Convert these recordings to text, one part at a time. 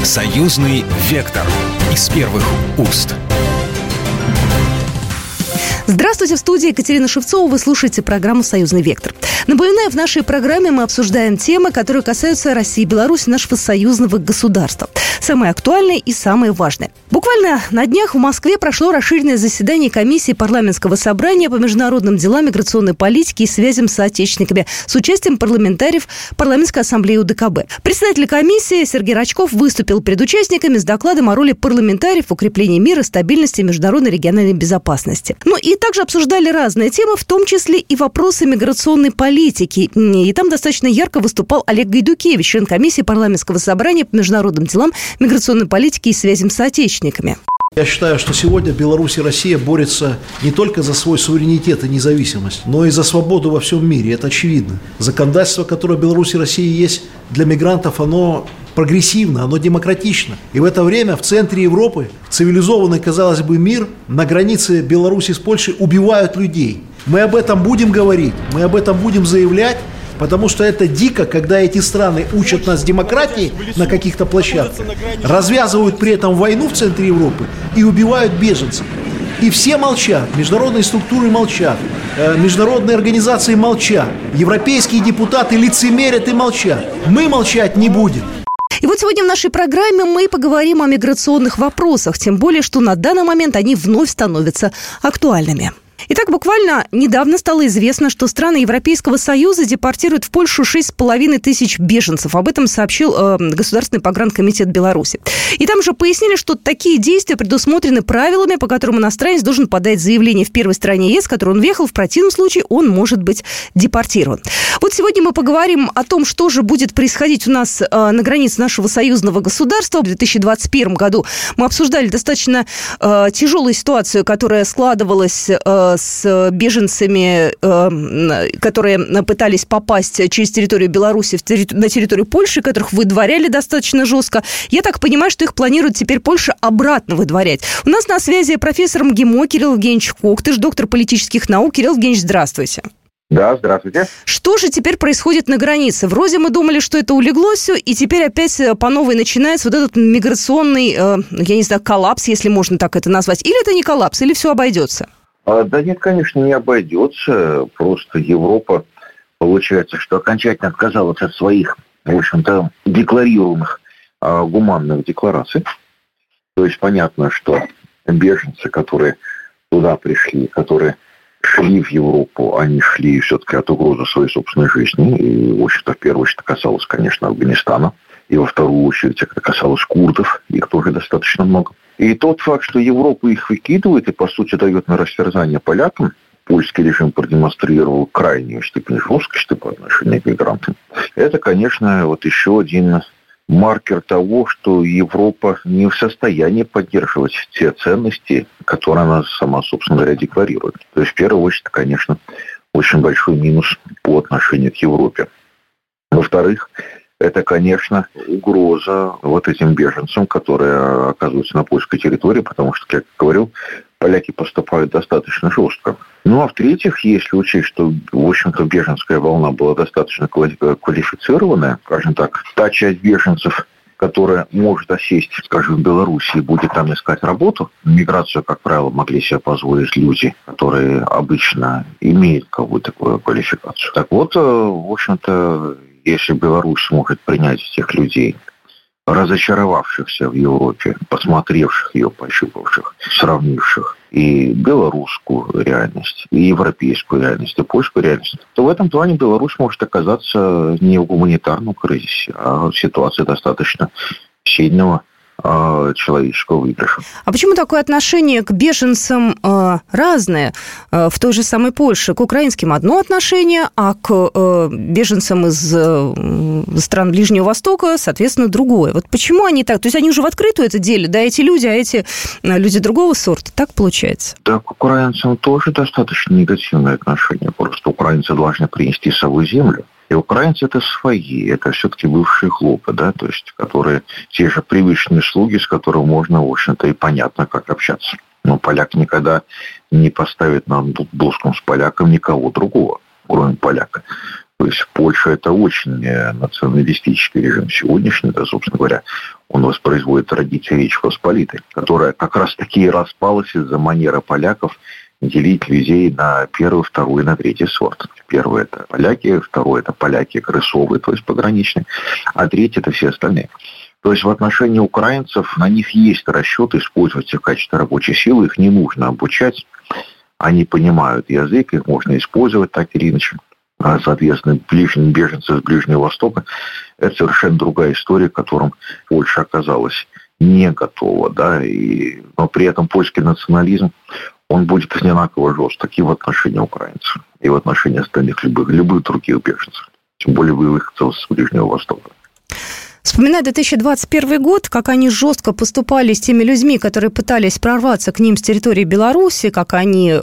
Союзный вектор из первых уст. Здравствуйте, в студии Екатерина Шевцова. Вы слушаете программу «Союзный вектор». Напоминаю, в нашей программе мы обсуждаем темы, которые касаются России и Беларуси, нашего союзного государства. Самые актуальные и самые важные. Буквально на днях в Москве прошло расширенное заседание комиссии парламентского собрания по международным делам, миграционной политике и связям с соотечественниками с участием парламентариев Парламентской ассамблеи УДКБ. Председатель комиссии Сергей Рачков выступил перед участниками с докладом о роли парламентариев в укреплении мира, стабильности и международной региональной безопасности. И также обсуждали разные темы, в том числе и вопросы миграционной политики. И там достаточно ярко выступал Олег Гайдукевич, член комиссии парламентского собрания по международным делам, миграционной политике и связям с соотечественниками. Я считаю, что сегодня Беларусь и Россия борются не только за свой суверенитет и независимость, но и за свободу во всем мире. Это очевидно. Законодательство, которое в Беларуси и России есть для мигрантов, оно прогрессивно, оно демократично. И в это время в центре Европы, цивилизованный, казалось бы, мир, на границе Беларуси с Польшей убивают людей. Мы об этом будем говорить, мы об этом будем заявлять. Потому что это дико, когда эти страны учат нас демократии на каких-то площадках, развязывают при этом войну в центре Европы и убивают беженцев. И все молчат, международные структуры молчат, международные организации молчат, европейские депутаты лицемерят и молчат. Мы молчать не будем. И вот сегодня в нашей программе мы поговорим о миграционных вопросах, тем более, что на данный момент они вновь становятся актуальными. Итак, буквально недавно стало известно, что страны Европейского Союза депортируют в Польшу 6,5 тысяч беженцев. Об этом сообщил Государственный погранкомитет Беларуси. И там же пояснили, что такие действия предусмотрены правилами, по которым иностранец должен подать заявление в первой стране ЕС, в которую он въехал. В противном случае он может быть депортирован. Вот сегодня мы поговорим о том, что же будет происходить у нас на границе нашего союзного государства. В 2021 году мы обсуждали достаточно тяжелую ситуацию, которая складывалась с беженцами, которые пытались попасть через территорию Беларуси на территорию Польши, которых выдворяли достаточно жестко. Я так понимаю, что их планирует теперь Польша обратно выдворять. У нас на связи профессор МГИМО Кирилл Евгеньевич Коктыш, доктор политических наук. Кирилл Евгеньевич, здравствуйте. Да, здравствуйте. Что же теперь происходит на границе? Вроде мы думали, что это улеглось все, и теперь опять по новой начинается вот этот миграционный, я не знаю, коллапс, если можно так это назвать. Или это не коллапс, или все обойдется? Да нет, конечно, не обойдется. Просто Европа, получается, что окончательно отказалась от своих, в общем-то, декларируемых гуманных деклараций. То есть понятно, что беженцы, которые туда пришли, которые шли в Европу, они шли все-таки от угрозы своей собственной жизни. И, в общем-то, в первую очередь это касалось, конечно, Афганистана. И во вторую очередь это касалось курдов. Их тоже достаточно много. И тот факт, что Европа их выкидывает и, по сути, дает на растерзание полякам, польский режим продемонстрировал крайнюю степень жесткости по отношению к мигрантам. Это, конечно, вот еще один маркер того, что Европа не в состоянии поддерживать те ценности, которые она сама, собственно говоря, декларирует. То есть, в первую очередь, конечно, очень большой минус по отношению к Европе. Во-вторых, это, конечно, угроза вот этим беженцам, которые оказываются на польской территории, потому что, как я говорил, поляки поступают достаточно жестко. Ну, а в-третьих, если учесть, что, в общем-то, беженская волна была достаточно квалифицированная, скажем так, та часть беженцев, которая может осесть, скажем, в Беларуси и будет там искать работу, миграцию, как правило, могли себе позволить люди, которые обычно имеют какую-то такую квалификацию. Так вот, в общем-то, если Беларусь может принять этих людей, разочаровавшихся в Европе, посмотревших ее, пощупавших, сравнивших и белорусскую реальность, и европейскую реальность, и польскую реальность, то в этом плане Беларусь может оказаться не в гуманитарном кризисе, а в ситуации достаточно сильного человеческого выигрыша. А почему такое отношение к беженцам разное в той же самой Польше? К украинским одно отношение, а к беженцам из стран Ближнего Востока, соответственно, другое. Вот почему они так? То есть они уже в открытую это делят, да, эти люди, а эти люди другого сорта. Так получается? Да, к украинцам тоже достаточно негативное отношение. Просто украинцы должны принести с собой землю. И украинцы это свои, это все-таки бывшие хлопы, да, то есть, которые те же привычные слуги, с которыми можно, в общем-то, и понятно, как общаться. Но поляк никогда не поставит на доску с поляком никого другого, кроме поляка. То есть Польша это очень националистический режим сегодняшний, да, собственно говоря, Он воспроизводит традиции Речи Посполитой, которая как раз-таки распалась из-за манеры поляков делить людей на первый, второй и на третий сорт. Первый – это поляки, второй – это поляки крысовые, то есть пограничные, а третий – это все остальные. То есть в отношении украинцев на них есть расчет использовать их в качестве рабочей силы, их не нужно обучать, они понимают язык, их можно использовать так или иначе. Соответственно, беженцы с Ближнего Востока – это совершенно другая история, к которым Польша оказалась не готова, да, но при этом польский национализм, он будет одинаково жесток и в отношении украинцев, и в отношении остальных любых других беженцев, тем более выходцев с Ближнего Востока. Вспоминая 2021 год, как они жестко поступали с теми людьми, которые пытались прорваться к ним с территории Беларуси, как они,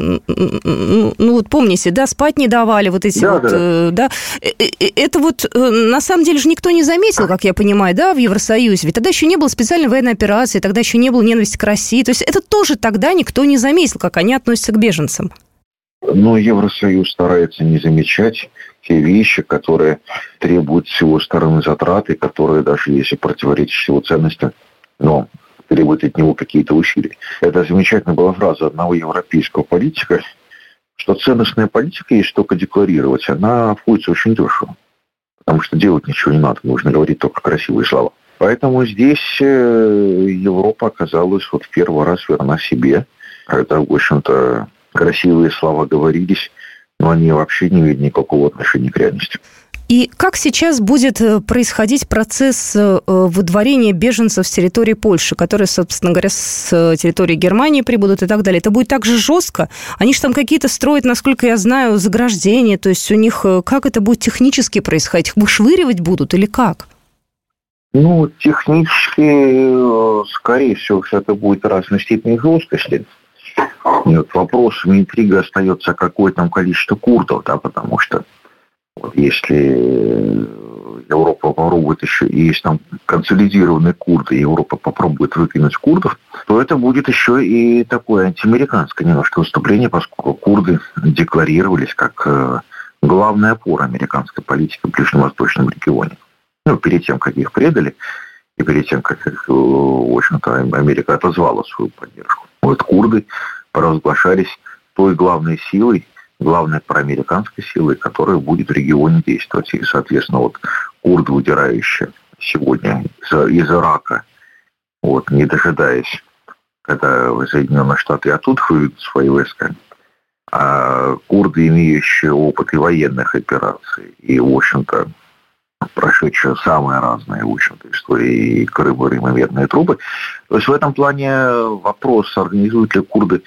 вот помните, да, спать не давали, вот эти да. Это вот на самом деле же никто не заметил, как я понимаю, да, в Евросоюзе, ведь тогда еще не было специальной военной операции, тогда еще не было ненависти к России, то есть это тоже тогда никто не заметил, как они относятся к беженцам. Но Евросоюз старается не замечать те вещи, которые требуют с его стороны затраты, которые даже если противоречат его ценностям, но требуют от него какие-то усилия. Это замечательная была фраза одного европейского политика, что ценностная политика есть только декларировать. Она обходится очень дешево, потому что делать ничего не надо, нужно говорить только красивые слова. Поэтому здесь Европа оказалась вот в первый раз верна себе. Это, в общем-то, красивые слова говорились, но они вообще не имеют никакого отношения к реальности. И как сейчас будет происходить процесс выдворения беженцев с территории Польши, которые, собственно говоря, с территории Германии прибудут и так далее? Это будет так же жестко? Они же там какие-то строят, насколько я знаю, заграждения, то есть у них как это будет технически происходить? Их вышвыривать будут или как? Ну, технически, скорее всего, это будет разной степени жесткости. Нет, вопросом интрига остается, какое там количество курдов, да, потому что вот если Европа попробует еще, и есть там консолидированные курды, и Европа попробует выкинуть курдов, то это будет еще и такое антиамериканское немножко выступление, поскольку курды декларировались как главная опора американской политики в ближневосточном регионе. Ну, перед тем, как их предали, и перед тем, как их, в общем-то, Америка отозвала свою поддержку. Вот курды провозглашались той главной силой, главной проамериканской силой, которая будет в регионе действовать. И, соответственно, вот курды, удирающие сегодня из Ирака, вот, не дожидаясь, когда Соединенные Штаты оттуда выведут свои войска, а курды, имеющие опыт и военных операций, и, в общем-то, прошедшие самые разные, в общем-то, истории, и Крым, и медные трубы. То есть в этом плане вопрос, организуют ли курды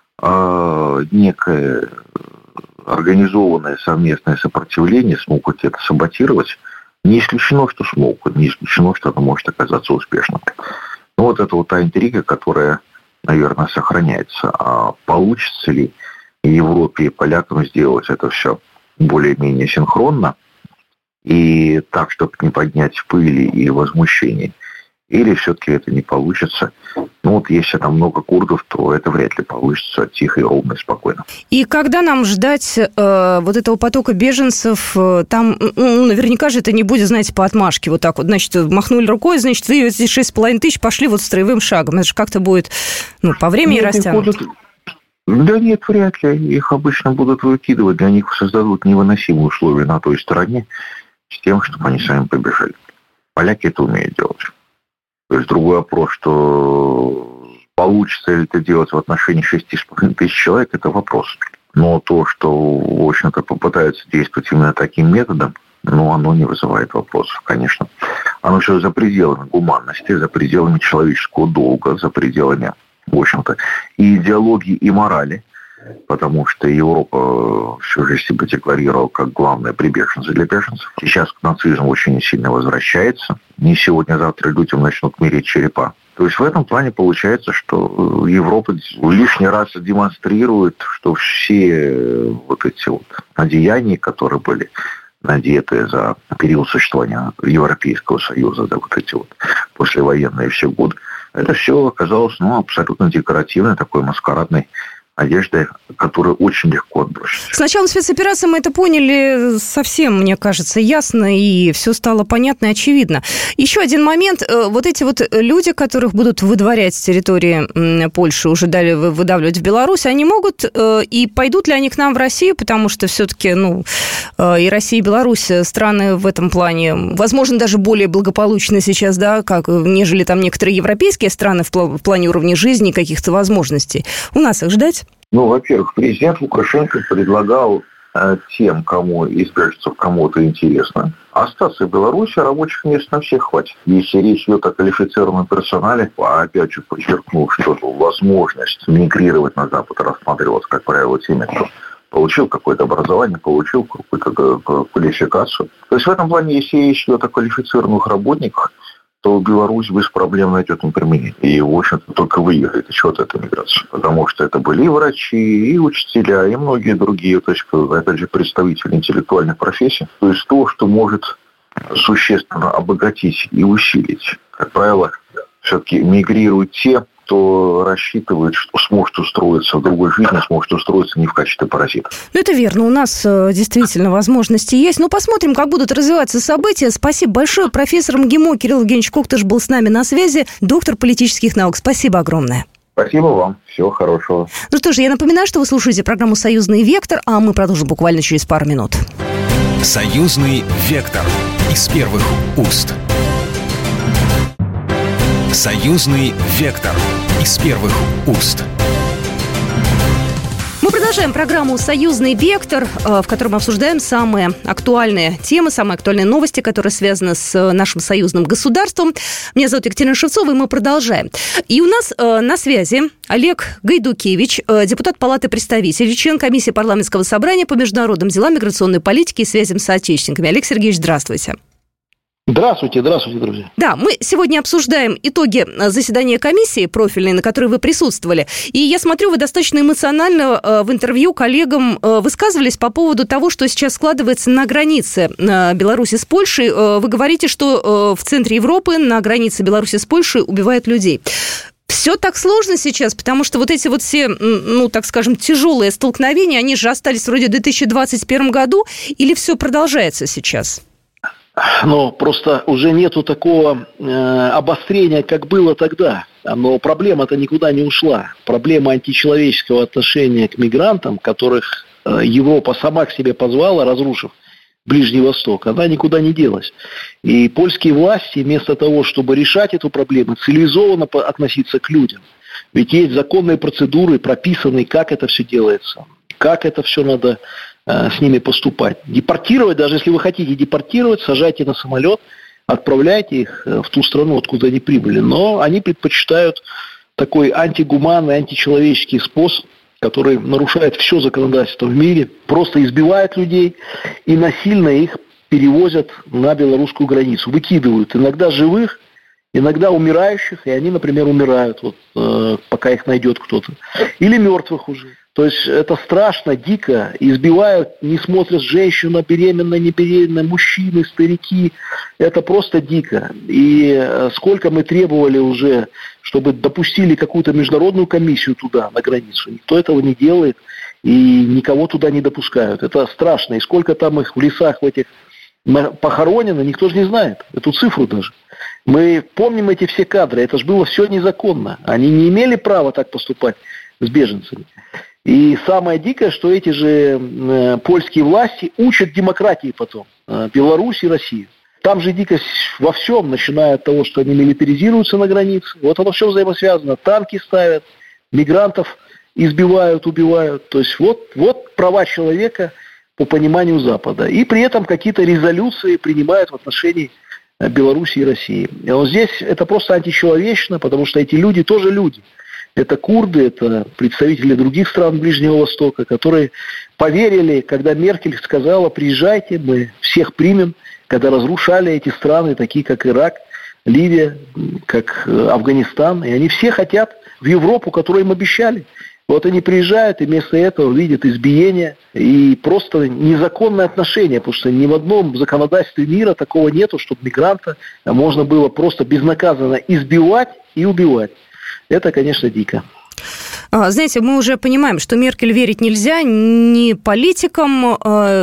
некое организованное совместное сопротивление, смогут это саботировать. Не исключено, что смогут, не исключено, что это может оказаться успешным. Но вот это вот та интрига, которая, наверное, сохраняется. А получится ли Европе и полякам сделать это все более-менее синхронно, и так, чтобы не поднять пыли и возмущений, или все-таки это не получится? Ну вот если там много курдов, то это вряд ли получится тихо и ровно и спокойно. И когда нам ждать вот этого потока беженцев? Там наверняка же это не будет, знаете, по отмашке вот так вот. Значит, махнули рукой, значит, вы эти 6,5 тысяч пошли вот строевым шагом. Это же как-то будет по времени растянуто. Да нет, вряд ли. Их обычно будут выкидывать. Для них создадут невыносимые условия на той стороне, с тем, чтобы они сами побежали. Поляки это умеют делать. То есть другой вопрос, что получится ли это делать в отношении 6,5 тысяч человек, это вопрос. Но то, что, в общем-то, попытаются действовать именно таким методом, оно не вызывает вопросов, конечно. Оно все за пределами гуманности, за пределами человеческого долга, за пределами, в общем-то, и идеологии, и морали. Потому что Европа всю жизнь себя декларировала как главное прибежище для беженцев. Сейчас нацизм очень сильно возвращается. Не сегодня, а завтра людям начнут мерить черепа. То есть в этом плане получается, что Европа лишний раз демонстрирует, что все вот эти вот одеяния, которые были надеты за период существования Европейского Союза, за вот эти вот послевоенные все годы, это все оказалось абсолютно декоративной, такой маскарадной одеждой, которую очень легко отбросить. С началом спецоперации мы это поняли совсем, мне кажется, ясно, и все стало понятно и очевидно. Еще один момент. Вот эти вот люди, которых будут выдворять с территории Польши, уже далее выдавливать в Беларусь, они могут и пойдут ли они к нам в Россию, потому что все-таки, и Россия, и Беларусь страны в этом плане, возможно, даже более благополучны сейчас, да, нежели там некоторые европейские страны в плане уровня жизни и каких-то возможностей. У нас их ждать? Во-первых, президент Лукашенко предлагал тем, кому избираться, кому-то интересно, остаться в Беларуси, рабочих мест на всех хватит. Если речь идет о квалифицированном персонале, опять же подчеркну, что возможность мигрировать на Запад рассматривалась, как правило, теми, кто получил какое-то образование, получил какую-то квалификацию. То есть в этом плане, если речь идет о квалифицированных работниках, то Беларусь без проблем найдет им применение. И, в общем-то, только выиграет еще от этой миграции. Потому что это были и врачи, и учителя, и многие другие, то есть, опять же, представители интеллектуальных профессий. То есть то, что может существенно обогатить и усилить. Как правило, все-таки мигрируют те, кто рассчитывает, что сможет устроиться в другой жизни, сможет устроиться не в качестве паразита. Это верно. У нас действительно возможности есть. Но посмотрим, как будут развиваться события. Спасибо большое. Профессор МГИМО Кирилл Евгеньевич Коктыш был с нами на связи. Доктор политических наук. Спасибо огромное. Спасибо вам. Всего хорошего. Ну что ж, я напоминаю, что вы слушаете программу «Союзный вектор», а мы продолжим буквально через пару минут. «Союзный вектор» из первых уст. «Союзный вектор» из первых уст. Мы продолжаем программу «Союзный вектор», в которой мы обсуждаем самые актуальные темы, самые актуальные новости, которые связаны с нашим союзным государством. Меня зовут Екатерина Шевцова, и мы продолжаем. И у нас на связи Олег Гайдукевич, депутат Палаты представителей, член комиссии парламентского собрания по международным делам, миграционной политике и связям с соотечественниками. Олег Сергеевич, здравствуйте. Здравствуйте, друзья. Да, мы сегодня обсуждаем итоги заседания комиссии профильной, на которой вы присутствовали. И я смотрю, вы достаточно эмоционально в интервью коллегам высказывались по поводу того, что сейчас складывается на границе Беларуси с Польшей. Вы говорите, что в центре Европы на границе Беларуси с Польшей убивают людей. Все так сложно сейчас, потому что вот эти вот все, так скажем, тяжелые столкновения, они же остались вроде в 2021 году, или все продолжается сейчас? Но просто уже нету такого обострения, как было тогда. Но проблема-то никуда не ушла. Проблема античеловеческого отношения к мигрантам, которых Европа сама к себе позвала, разрушив Ближний Восток, она никуда не делась. И польские власти, вместо того, чтобы решать эту проблему, цивилизованно относиться к людям. Ведь есть законные процедуры, прописанные, как это все делается, как это все надо с ними поступать. Депортировать, даже если вы хотите депортировать, сажайте на самолет, отправляйте их в ту страну, откуда они прибыли. Но они предпочитают такой антигуманный, античеловеческий способ, который нарушает все законодательство в мире, просто избивает людей и насильно их перевозят на белорусскую границу, выкидывают иногда живых, иногда умирающих, и они, например, умирают, пока их найдет кто-то, или мертвых уже. То есть это страшно, дико, избивают, не смотрят женщина, беременная, не беременная, мужчины, старики. Это просто дико. И сколько мы требовали уже, чтобы допустили какую-то международную комиссию туда, на границу. Никто этого не делает и никого туда не допускают. Это страшно. И сколько там их в лесах в этих похоронено, никто же не знает. Эту цифру даже. Мы помним эти все кадры. Это же было все незаконно. Они не имели права так поступать с беженцами. И самое дикое, что эти же польские власти учат демократии потом, Беларусь и Россию. Там же дикость во всем, начиная от того, что они милитаризируются на границе. Вот оно все взаимосвязано. Танки ставят, мигрантов избивают, убивают. То есть вот права человека по пониманию Запада. И при этом какие-то резолюции принимают в отношении Беларуси и России. И вот здесь это просто античеловечно, потому что эти люди тоже люди. Это курды, это представители других стран Ближнего Востока, которые поверили, когда Меркель сказала: приезжайте, мы всех примем, когда разрушали эти страны, такие как Ирак, Ливия, как Афганистан. И они все хотят в Европу, которую им обещали. Вот они приезжают и вместо этого видят избиение и просто незаконное отношение, потому что ни в одном законодательстве мира такого нету, чтобы мигранта можно было просто безнаказанно избивать и убивать. Это, конечно, дико. Знаете, мы уже понимаем, что Меркель верить нельзя ни политикам,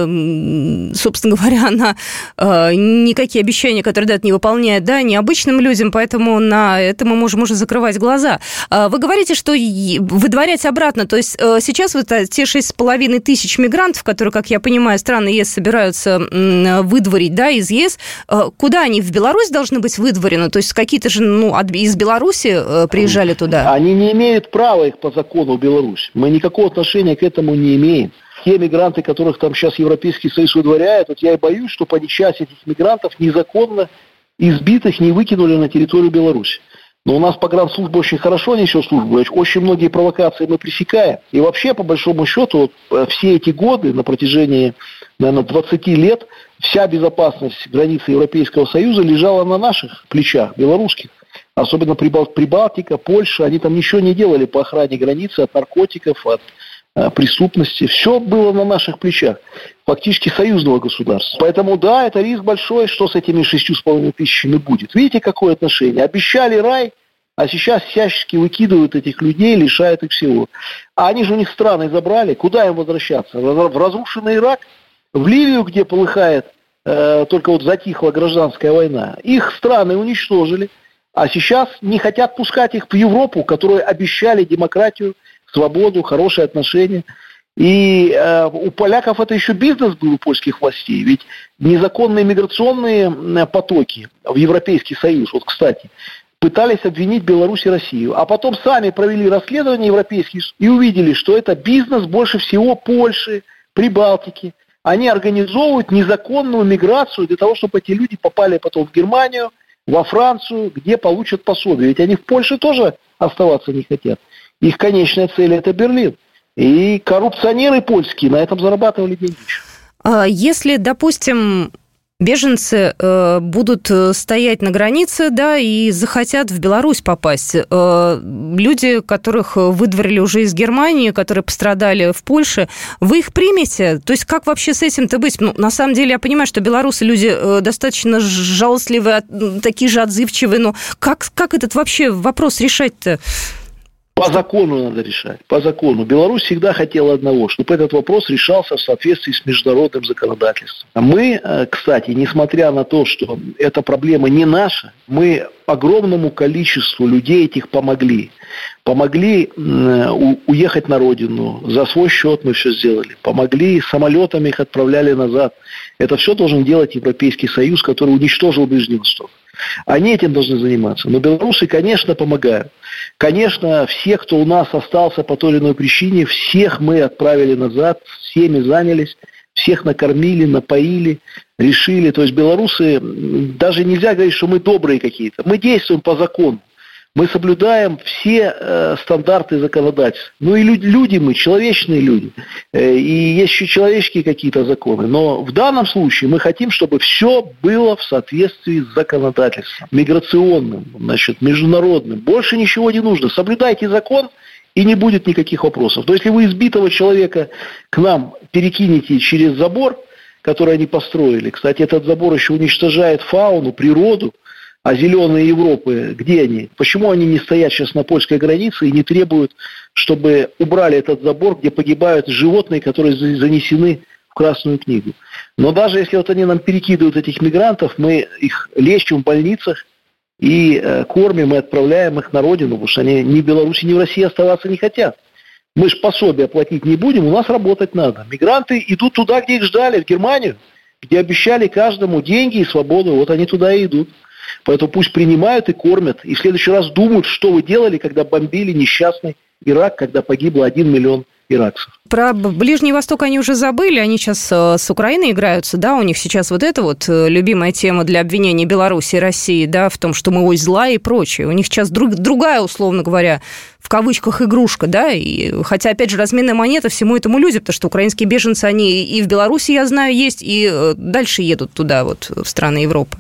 собственно говоря, она никакие обещания, которые дает, не выполняет, да, ни обычным людям, поэтому на это мы можем уже закрывать глаза. Вы говорите, что выдворять обратно, то есть сейчас вот те 6,5 тысяч мигрантов, которые, как я понимаю, страны ЕС собираются выдворить, да, из ЕС, куда они, в Беларусь должны быть выдворены? То есть какие-то же, из Беларуси приезжали туда? Они не имеют права их по закону в Беларусь. Мы никакого отношения к этому не имеем. Те мигранты, которых там сейчас Европейский Союз выдворяет, вот я и боюсь, что по часть этих мигрантов незаконно избитых не выкинули на территорию Беларуси. Но у нас погранслужба очень хорошо несет службу, очень многие провокации мы пресекаем. И вообще, по большому счету, вот, все эти годы, на протяжении, наверное, 20 лет, вся безопасность границы Европейского Союза лежала на наших плечах, белорусских. Особенно Прибалтика, Польша, они там ничего не делали по охране границы от наркотиков, от преступности. Все было на наших плечах, фактически союзного государства. Поэтому, да, это риск большой, что с этими 6,5 тысячами будет. Видите, какое отношение? Обещали рай, а сейчас всячески выкидывают этих людей, лишают их всего. А они же у них страны забрали. Куда им возвращаться? В разрушенный Ирак? В Ливию, где полыхает, только вот затихла гражданская война. Их страны уничтожили. А сейчас не хотят пускать их в Европу, которую обещали демократию, свободу, хорошие отношения. И у поляков это еще бизнес был у польских властей. Ведь незаконные миграционные потоки в Европейский Союз, вот, кстати, пытались обвинить Беларусь и Россию. А потом сами провели расследование европейские и увидели, что это бизнес больше всего Польши, Прибалтики. Они организовывают незаконную миграцию для того, чтобы эти люди попали потом в Германию, во Францию, где получат пособие. Ведь они в Польше тоже оставаться не хотят. Их конечная цель – это Берлин. И коррупционеры польские на этом зарабатывали деньги. Если, допустим, беженцы будут стоять на границе, да, и захотят в Беларусь попасть, люди, которых выдворили уже из Германии, которые пострадали в Польше, вы их примете? То есть как вообще с этим-то быть? На самом деле я понимаю, что белорусы люди достаточно жалостливые, такие же отзывчивые, но как этот вообще вопрос решать-то? По закону надо решать, по закону. Беларусь всегда хотела одного, чтобы этот вопрос решался в соответствии с международным законодательством. Мы, кстати, несмотря на то, что эта проблема не наша, мы огромному количеству людей этих помогли. Помогли уехать на родину, за свой счет мы все сделали. Помогли, самолетами их отправляли назад. Это все должен делать Европейский Союз, который уничтожил Ближний Восток. Они этим должны заниматься. Но белорусы, конечно, помогают. Конечно, всех, кто у нас остался по той или иной причине, всех мы отправили назад, всеми занялись, всех накормили, напоили, решили. То есть белорусы, даже нельзя говорить, что мы добрые какие-то. Мы действуем по закону. Мы соблюдаем все стандарты законодательства. Ну и люди мы, человечные люди. И есть еще человеческие какие-то законы. Но в данном случае мы хотим, чтобы все было в соответствии с законодательством. Миграционным, международным. Больше ничего не нужно. Соблюдайте закон, и не будет никаких вопросов. То есть, если вы избитого человека к нам перекинете через забор, который они построили, кстати, этот забор еще уничтожает фауну, природу, а зеленые Европы, где они? Почему они не стоят сейчас на польской границе и не требуют, чтобы убрали этот забор, где погибают животные, которые занесены в Красную книгу? Но даже если вот они нам перекидывают этих мигрантов, мы их лечим в больницах и кормим, и отправляем их на родину, потому что они ни в Беларуси, ни в России оставаться не хотят. Мы же пособия платить не будем, у нас работать надо. Мигранты идут туда, где их ждали, в Германию, где обещали каждому деньги и свободу. Вот они туда и идут. Поэтому пусть принимают и кормят. И в следующий раз думают, что вы делали, когда бомбили несчастный Ирак, когда погибло 1 миллион иракцев. Про Ближний Восток они уже забыли, они сейчас с Украиной играются, да, у них сейчас вот эта вот любимая тема для обвинения Беларуси и России, да, в том, что мы ой зла и прочее. У них сейчас другая, условно говоря, в кавычках игрушка, да, и хотя, опять же, разменная монета всему этому люди, потому что украинские беженцы, они и в Беларуси, я знаю, есть, и дальше едут туда, вот, в страны Европы.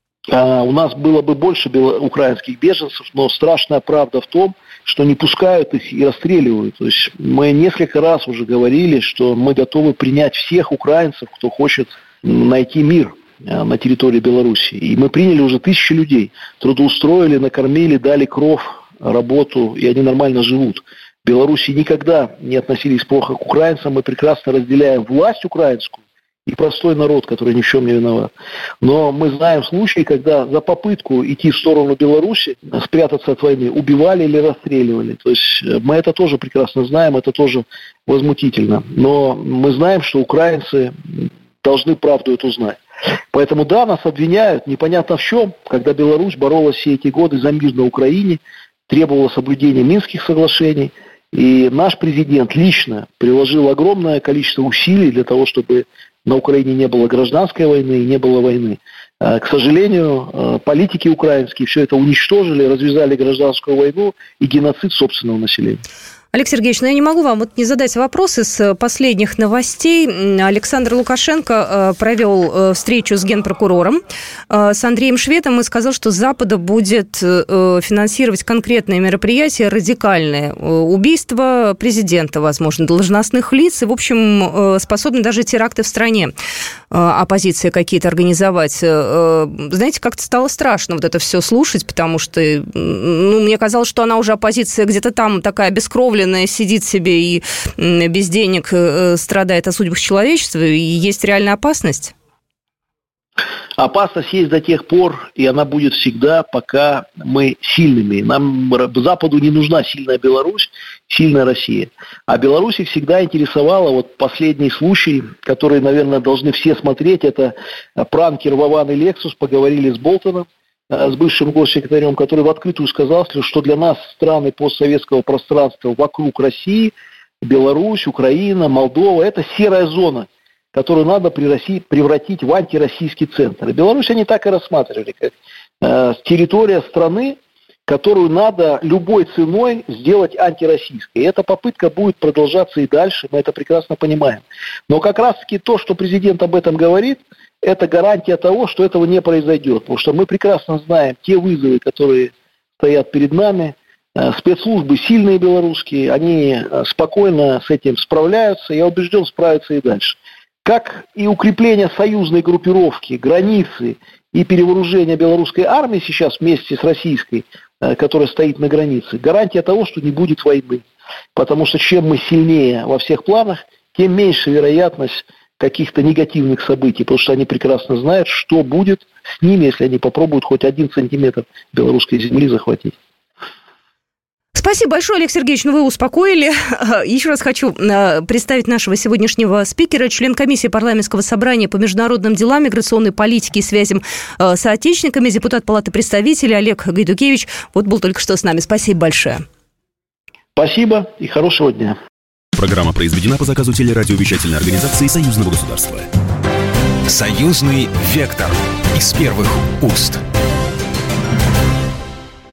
У нас было бы больше украинских беженцев, но страшная правда в том, что не пускают их и расстреливают. То есть мы несколько раз уже говорили, что мы готовы принять всех украинцев, кто хочет найти мир на территории Беларуси. И мы приняли уже 1000 людей, трудоустроили, накормили, дали кров, работу, и они нормально живут. В Беларуси никогда не относились плохо к украинцам. Мы прекрасно разделяем власть украинскую и простой народ, который ни в чем не виноват. Но мы знаем случаи, когда за попытку идти в сторону Беларуси, спрятаться от войны, убивали или расстреливали. То есть мы это тоже прекрасно знаем, это тоже возмутительно. Но мы знаем, что украинцы должны правду эту знать. Поэтому да, нас обвиняют непонятно в чем, когда Беларусь боролась все эти годы за мир на Украине, требовала соблюдения Минских соглашений. И наш президент лично приложил огромное количество усилий для того, чтобы на Украине не было гражданской войны и не было войны. К сожалению, политики украинские все это уничтожили, развязали гражданскую войну и геноцид собственного населения. Алексей Сергеевич, я не могу вам не задать вопрос из последних новостей. Александр Лукашенко провел встречу с генпрокурором, с Андреем Шведом, и сказал, что Запад будет финансировать конкретные мероприятия, радикальные. Убийство президента, возможно, должностных лиц, и, в общем, способны даже теракты в стране оппозиции какие-то организовать. Знаете, как-то стало страшно вот это все слушать, потому что, мне казалось, что она уже, оппозиция, где-то там такая бескровленная, сидит себе и без денег страдает о судьбах человечества, и есть реальная опасность? Опасность есть до тех пор, и она будет всегда, пока мы сильными. Нам, Западу, не нужна сильная Беларусь, сильная Россия. А Беларуси всегда интересовало, вот последний случай, который, наверное, должны все смотреть, это пранкер Вован и Лексус поговорили с Болтоном, с бывшим госсекретарем, который в открытую сказал, что для нас страны постсоветского пространства вокруг России, Беларусь, Украина, Молдова, это серая зона, которую надо превратить в антироссийский центр. И Беларусь они так и рассматривали, как территория страны, которую надо любой ценой сделать антироссийской. И эта попытка будет продолжаться и дальше, мы это прекрасно понимаем. Но как раз-таки то, что президент об этом говорит, это гарантия того, что этого не произойдет. Потому что мы прекрасно знаем те вызовы, которые стоят перед нами. Спецслужбы сильные белорусские, они спокойно с этим справляются. Я убежден, справятся и дальше. Как и укрепление союзной группировки, границы и перевооружение белорусской армии сейчас вместе с российской, которая стоит на границе, гарантия того, что не будет войны. Потому что чем мы сильнее во всех планах, тем меньше вероятность каких-то негативных событий, потому что они прекрасно знают, что будет с ними, если они попробуют хоть 1 сантиметр белорусской земли захватить. Спасибо большое, Олег Сергеевич, вы успокоили. Еще раз хочу представить нашего сегодняшнего спикера, член комиссии парламентского собрания по международным делам, миграционной политике и связям с соотечественниками, депутат Палаты представителей Олег Гайдукевич. Вот был только что с нами. Спасибо большое. Спасибо и хорошего дня. Программа произведена по заказу телерадиовещательной организации Союзного государства. Союзный вектор из первых уст.